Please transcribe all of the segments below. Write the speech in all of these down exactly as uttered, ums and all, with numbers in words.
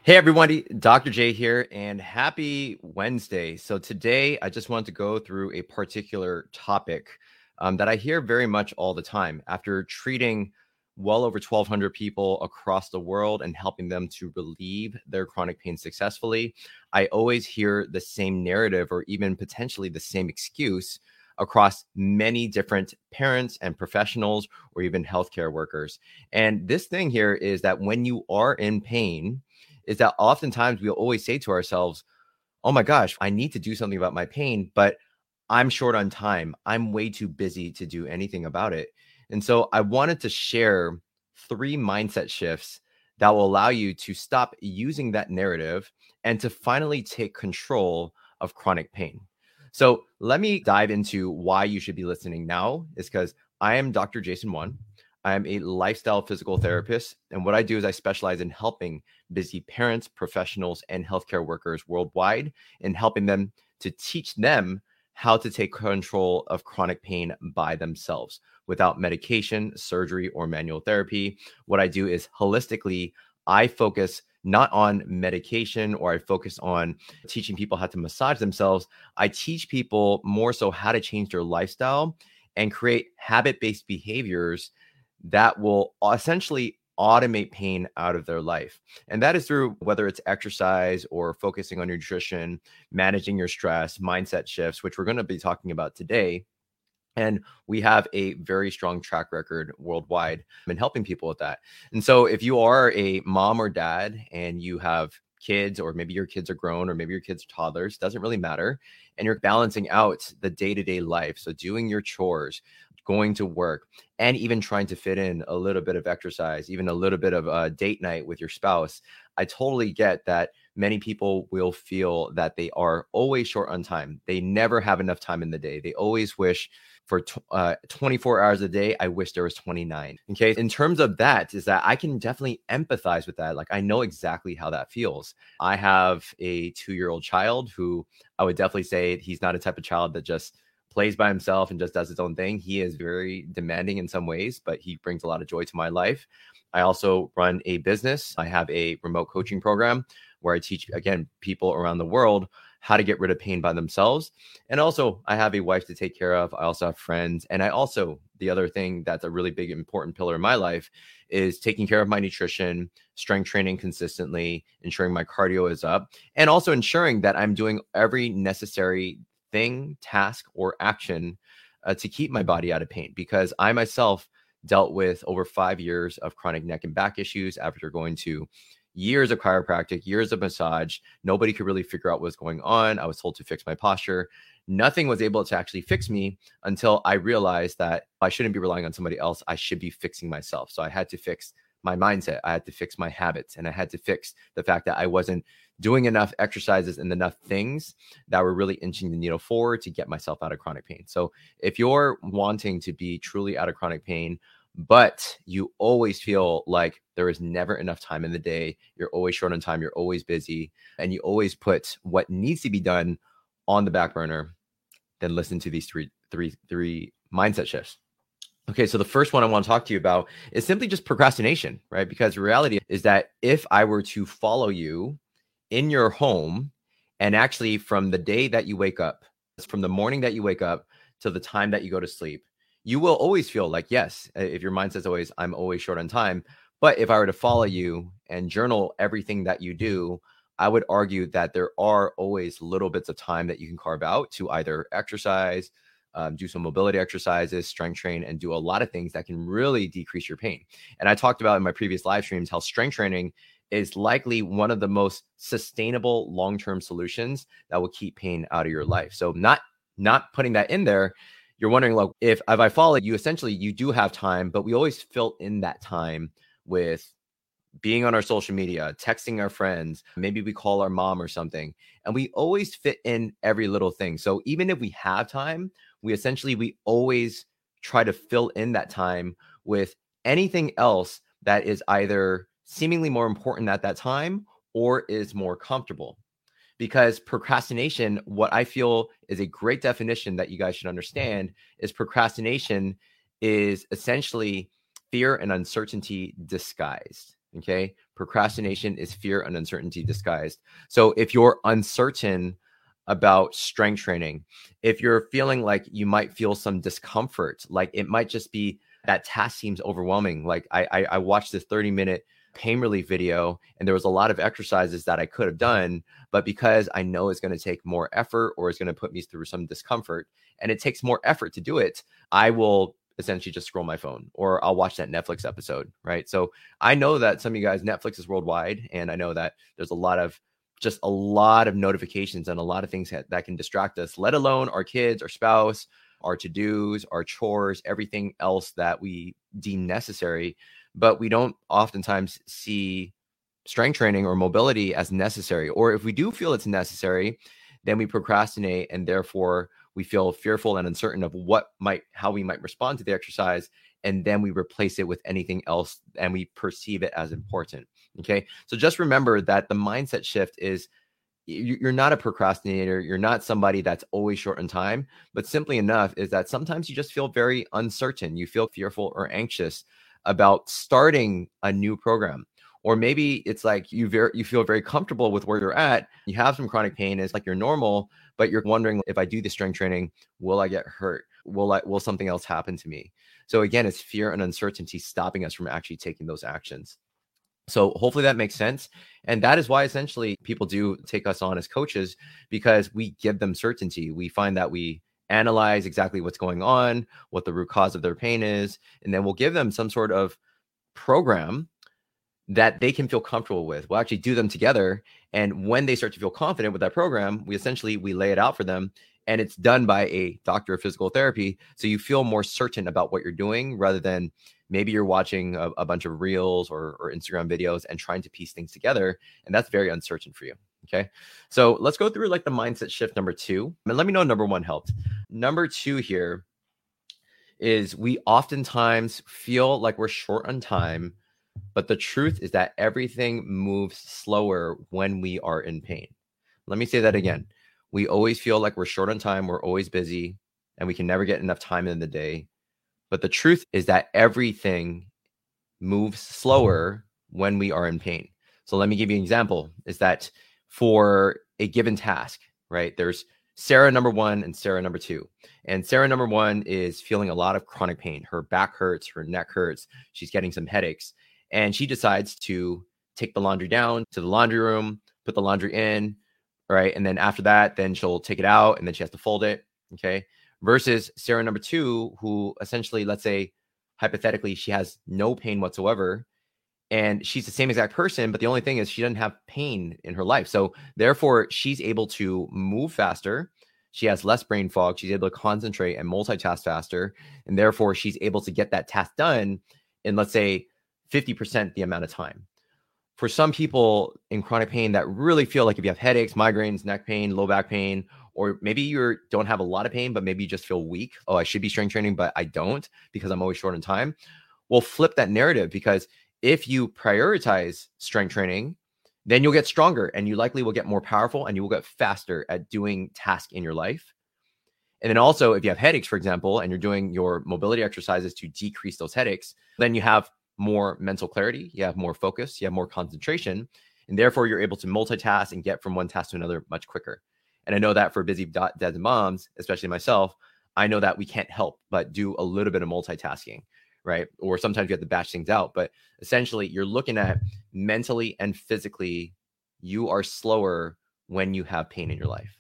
Hey everybody, Doctor J here, and happy Wednesday. So today I just want to go through a particular topic um, that I hear very much all the time after treating well over twelve hundred people across the world and helping them to relieve their chronic pain successfully. I always hear the same narrative or even potentially the same excuse across many different parents and professionals or even healthcare workers. And this thing here is that when you are in pain, is that oftentimes we'll always say to ourselves, oh my gosh, I need to do something about my pain, but I'm short on time. I'm way too busy to do anything about it. And so I wanted to share three mindset shifts that will allow you to stop using that narrative and to finally take control of chronic pain. So let me dive into why you should be listening now. Is because I am Doctor Jason One. I am a lifestyle physical therapist. And what I do is I specialize in helping busy parents, professionals, and healthcare workers worldwide and helping them to teach them how to take control of chronic pain by themselves without medication, surgery, or manual therapy. What I do is holistically, I focus not on medication or I focus on teaching people how to massage themselves. I teach people more so how to change their lifestyle and create habit-based behaviors that will essentially automate pain out of their life. And that is through whether it's exercise or focusing on nutrition, managing your stress, mindset shifts, which we're going to be talking about today. And we have a very strong track record worldwide in helping people with that. And so if you are a mom or dad and you have kids, or maybe your kids are grown, or maybe your kids are toddlers, doesn't really matter. And you're balancing out the day-to-day life. So doing your chores, going to work, and even trying to fit in a little bit of exercise, even a little bit of a date night with your spouse. I totally get that many people will feel that they are always short on time. They never have enough time in the day. They always wish for uh, twenty-four hours a day, I wish there was twenty-nine. Okay. In terms of that, is that I can definitely empathize with that. Like, I know exactly how that feels. I have a two-year-old child who I would definitely say he's not a type of child that just plays by himself and just does his own thing. He is very demanding in some ways, but he brings a lot of joy to my life. I also run a business. I have a remote coaching program where I teach, again, people around the world how to get rid of pain by themselves. And also, I have a wife to take care of. I also have friends. And I also, the other thing that's a really big, important pillar in my life is taking care of my nutrition, strength training consistently, ensuring my cardio is up, and also ensuring that I'm doing every necessary thing, task, or action uh, to keep my body out of pain. Because I myself dealt with over five years of chronic neck and back issues after going to years of chiropractic, years of massage. Nobody could really figure out what's going on. I was told to fix my posture. Nothing was able to actually fix me until I realized that I shouldn't be relying on somebody else. I should be fixing myself. So I had to fix my mindset. I had to fix my habits, and I had to fix the fact that I wasn't doing enough exercises and enough things that were really inching the needle forward to get myself out of chronic pain. So if you're wanting to be truly out of chronic pain, but you always feel like there is never enough time in the day, you're always short on time, you're always busy, and you always put what needs to be done on the back burner, then listen to these three, three, three mindset shifts. Okay, so the first one I want to talk to you about is simply just procrastination, right? Because the reality is that if I were to follow you in your home, and actually from the day that you wake up, from the morning that you wake up to the time that you go to sleep, you will always feel like, yes, if your mind says always, I'm always short on time. But if I were to follow you and journal everything that you do, I would argue that there are always little bits of time that you can carve out to either exercise, um, do some mobility exercises, strength train, and do a lot of things that can really decrease your pain. And I talked about in my previous live streams how strength training is likely one of the most sustainable long-term solutions that will keep pain out of your life. So not, not putting that in there, you're wondering, like, if, if I follow you, essentially you do have time, but we always fill in that time with being on our social media, texting our friends, maybe we call our mom or something, and we always fit in every little thing. So even if we have time, we essentially, we always try to fill in that time with anything else that is either seemingly more important at that time or is more comfortable. Because procrastination, what I feel is a great definition that you guys should understand, is procrastination is essentially fear and uncertainty disguised. Okay. Procrastination is fear and uncertainty disguised. So if you're uncertain about strength training, if you're feeling like you might feel some discomfort, like it might just be that task seems overwhelming. Like I, I, I watched this thirty minute pain relief video and there was a lot of exercises that I could have done, but because I know it's going to take more effort or it's going to put me through some discomfort and it takes more effort to do it, I will essentially just scroll my phone or I'll watch that Netflix episode, right? So I know that some of you guys, Netflix is worldwide, and I know that there's a lot of just a lot of notifications and a lot of things that, that can distract us, let alone our kids, our spouse, our to-dos, our chores, everything else that we deem necessary. But we don't oftentimes see strength training or mobility as necessary. Or if we do feel it's necessary, then we procrastinate, and therefore we feel fearful and uncertain of what might, how we might respond to the exercise. And then we replace it with anything else and we perceive it as important. Okay. So just remember that the mindset shift is you're not a procrastinator. You're not somebody that's always short on time, but simply enough is that sometimes you just feel very uncertain. You feel fearful or anxious about starting a new program. Or maybe it's like you very, you feel very comfortable with where you're at. You have some chronic pain. It's like you're normal, but you're wondering, if I do the strength training, will I get hurt? Will I, will something else happen to me? So again, it's fear and uncertainty stopping us from actually taking those actions. So hopefully that makes sense. And that is why essentially people do take us on as coaches, because we give them certainty. We find that we analyze exactly what's going on, what the root cause of their pain is, and then we'll give them some sort of program that they can feel comfortable with. We'll actually do them together. And when they start to feel confident with that program, we essentially, we lay it out for them, and it's done by a doctor of physical therapy. So you feel more certain about what you're doing rather than maybe you're watching a, a bunch of reels or, or Instagram videos and trying to piece things together. And that's very uncertain for you. Okay. So let's go through like the mindset shift number two. And let me know number one helped. Number two here is we oftentimes feel like we're short on time, but the truth is that everything moves slower when we are in pain. Let me say that again. We always feel like we're short on time. We're always busy and we can never get enough time in the day. But the truth is that everything moves slower when we are in pain. So let me give you an example, is that for a given task, right? There's Sarah number one and Sarah number two. And Sarah number one is feeling a lot of chronic pain. Her back hurts, her neck hurts. She's getting some headaches. And she decides to take the laundry down to the laundry room, put the laundry in, right? And then after that, then she'll take it out and then she has to fold it, okay? Versus Sarah number two, who essentially, let's say, hypothetically, she has no pain whatsoever. And she's the same exact person, but the only thing is she doesn't have pain in her life. So therefore, she's able to move faster. She has less brain fog. She's able to concentrate and multitask faster. And therefore, she's able to get that task done in, let's say, fifty percent the amount of time. For some people in chronic pain that really feel like if you have headaches, migraines, neck pain, low back pain, or maybe you don't have a lot of pain, but maybe you just feel weak. Oh, I should be strength training, but I don't because I'm always short on time. We'll flip that narrative, because if you prioritize strength training, then you'll get stronger and you likely will get more powerful and you will get faster at doing tasks in your life. And then also, if you have headaches, for example, and you're doing your mobility exercises to decrease those headaches, then you have more mental clarity, you have more focus, you have more concentration, and therefore you're able to multitask and get from one task to another much quicker. And I know that for busy dads and moms, especially myself, I know that we can't help but do a little bit of multitasking, right? Or sometimes you have to batch things out, but essentially you're looking at mentally and physically, you are slower when you have pain in your life.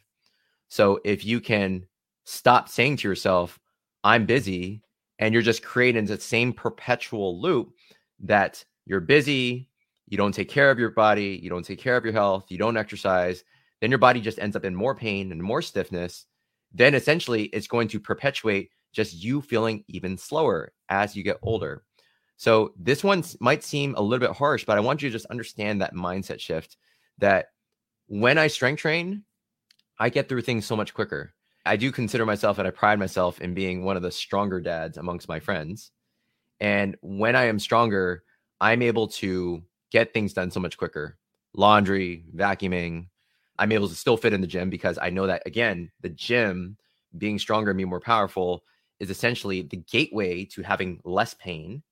So if you can stop saying to yourself, I'm busy, and you're just creating the same perpetual loop that you're busy, you don't take care of your body, you don't take care of your health, you don't exercise, then your body just ends up in more pain and more stiffness. Then essentially it's going to perpetuate just you feeling even slower as you get older. So this one might seem a little bit harsh, but I want you to just understand that mindset shift, that when I strength train, I get through things so much quicker. I do consider myself, and I pride myself in being one of the stronger dads amongst my friends. And when I am stronger, I'm able to get things done so much quicker. Laundry, vacuuming. I'm able to still fit in the gym because I know that, again, the gym, being stronger and being more powerful, is essentially the gateway to having less pain.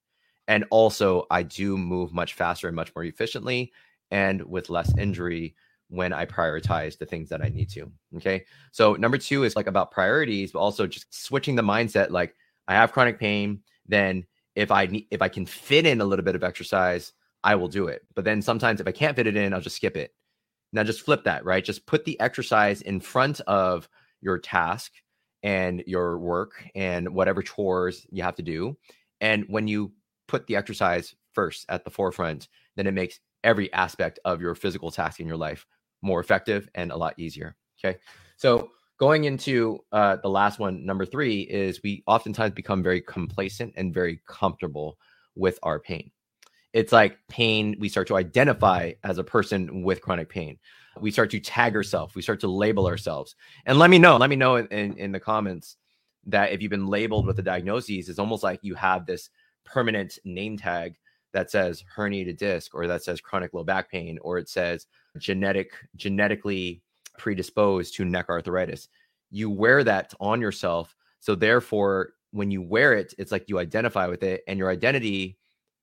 And also, I do move much faster and much more efficiently and with less injury when I prioritize the things that I need to. Okay. So number two is like about priorities, but also just switching the mindset. Like, I have chronic pain, then if I need, if I can fit in a little bit of exercise, I will do it. But then sometimes if I can't fit it in, I'll just skip it. Now just flip that, right? Just put the exercise in front of your task and your work and whatever chores you have to do. And when you put the exercise first at the forefront, then it makes every aspect of your physical task in your life more effective and a lot easier. Okay. So going into uh, the last one, number three, is we oftentimes become very complacent and very comfortable with our pain. It's like pain, we start to identify as a person with chronic pain. We start to tag ourselves. We start to label ourselves. And let me know, let me know in, in, in the comments that if you've been labeled with a diagnosis, it's almost like you have this permanent name tag that says herniated disc, or that says chronic low back pain, or it says genetic, genetically predisposed to neck arthritis. You wear that on yourself. So therefore, when you wear it, it's like you identify with it, and your identity,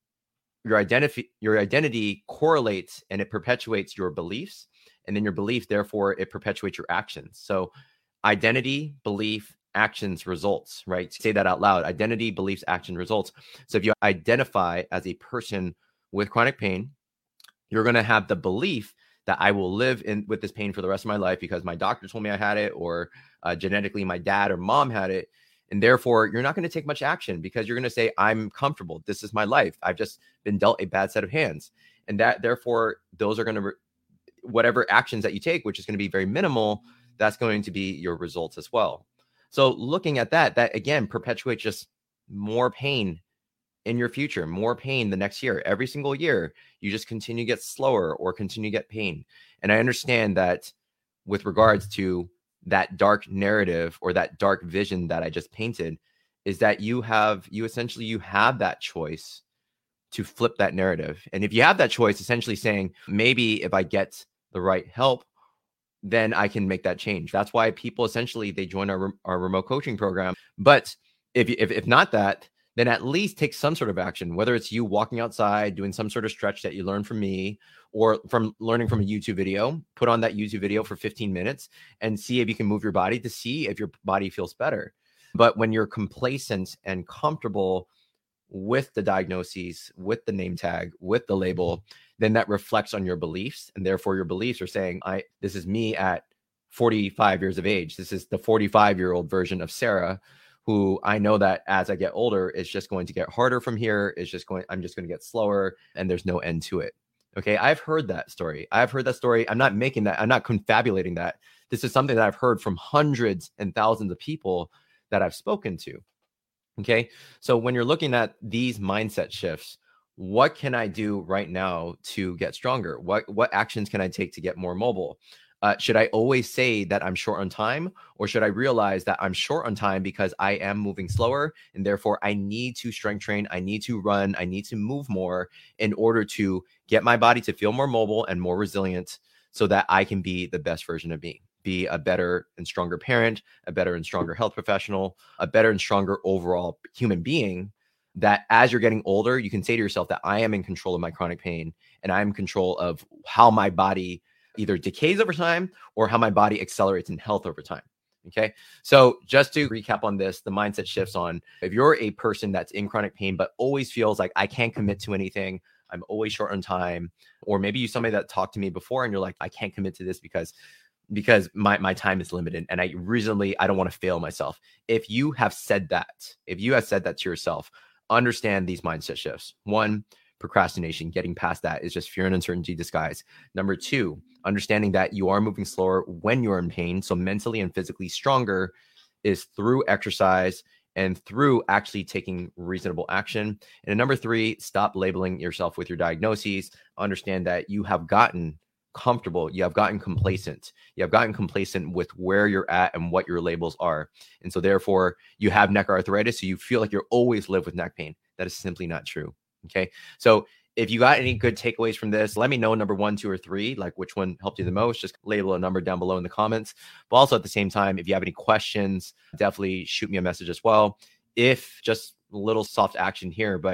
your identity, your identity correlates and it perpetuates your beliefs. And then your belief, therefore, it perpetuates your actions. So identity, belief, actions, results, right? Say that out loud. Identity, beliefs, action, results. So if you identify as a person with chronic pain, you're going to have the belief that I will live in with this pain for the rest of my life because my doctor told me I had it, or uh, genetically my dad or mom had it. And therefore, you're not going to take much action because you're going to say, I'm comfortable. This is my life. I've just been dealt a bad set of hands. And that, therefore, those are going to, re- whatever actions that you take, which is going to be very minimal, that's going to be your results as well. So looking at that, that again perpetuates just more pain in your future, more pain the next year. Every single year, you just continue to get slower or continue to get pain. And I understand that with regards to that dark narrative or that dark vision that I just painted, is that you have, you essentially, you have that choice to flip that narrative. And if you have that choice, essentially saying, maybe if I get the right help, then I can make that change. That's why people essentially, they join our, our remote coaching program. But if, if, if not that, then at least take some sort of action, whether it's you walking outside, doing some sort of stretch that you learned from me, or from learning from a YouTube video. Put on that YouTube video for fifteen minutes and see if you can move your body to see if your body feels better. But when you're complacent and comfortable with the diagnoses, with the name tag, with the label, then that reflects on your beliefs. And therefore your beliefs are saying, I, this is me at forty-five years of age. This is the forty-five year old version of Sarah, who I know that as I get older, it's just going to get harder from here. It's just going, I'm just going to get slower, and there's no end to it. Okay. I've heard that story. I've heard that story. I'm not making that. I'm not confabulating that. This is something that I've heard from hundreds and thousands of people that I've spoken to. Okay. So when you're looking at these mindset shifts, what can I do right now to get stronger? What, what actions can I take to get more mobile? Uh, should I always say that I'm short on time, or should I realize that I'm short on time because I am moving slower, and therefore I need to strength train, I need to run, I need to move more in order to get my body to feel more mobile and more resilient, so that I can be the best version of me, be a better and stronger parent, a better and stronger health professional, a better and stronger overall human being, that as you're getting older, you can say to yourself that I am in control of my chronic pain, and I'm in control of how my body either decays over time or how my body accelerates in health over time. Okay. So just to recap on this, the mindset shifts on, if you're a person that's in chronic pain, but always feels like I can't commit to anything, I'm always short on time, or maybe you somebody that talked to me before and you're like, I can't commit to this because because my, my time is limited and I reasonably, I don't want to fail myself. If you have said that, if you have said that to yourself, understand these mindset shifts. One, procrastination, getting past that is just fear and uncertainty disguised. Number two, understanding that you are moving slower when you're in pain. So mentally and physically stronger is through exercise and through actually taking reasonable action. And number three, stop labeling yourself with your diagnoses. Understand that you have gotten comfortable. You have gotten complacent. You have gotten complacent with where you're at and what your labels are. And so therefore you have neck arthritis. So you feel like you're always live with neck pain. That is simply not true. Okay. So if you got any good takeaways from this, let me know number one, two, or three, like which one helped you the most. Just label a number down below in the comments. But also at the same time, if you have any questions, definitely shoot me a message as well. If just a little soft action here, but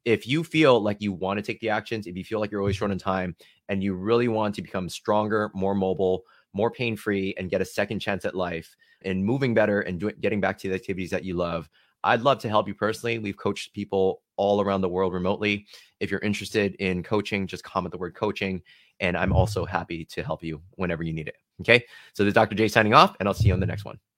if you feel like you want to take the actions, if you feel like you're always short on time and you really want to become stronger, more mobile, more pain-free, and get a second chance at life and moving better and doing, getting back to the activities that you love, I'd love to help you personally. We've coached people all around the world remotely. If you're interested in coaching, just comment the word coaching. And I'm also happy to help you whenever you need it. Okay. So this is Doctor J signing off, and I'll see you on the next one.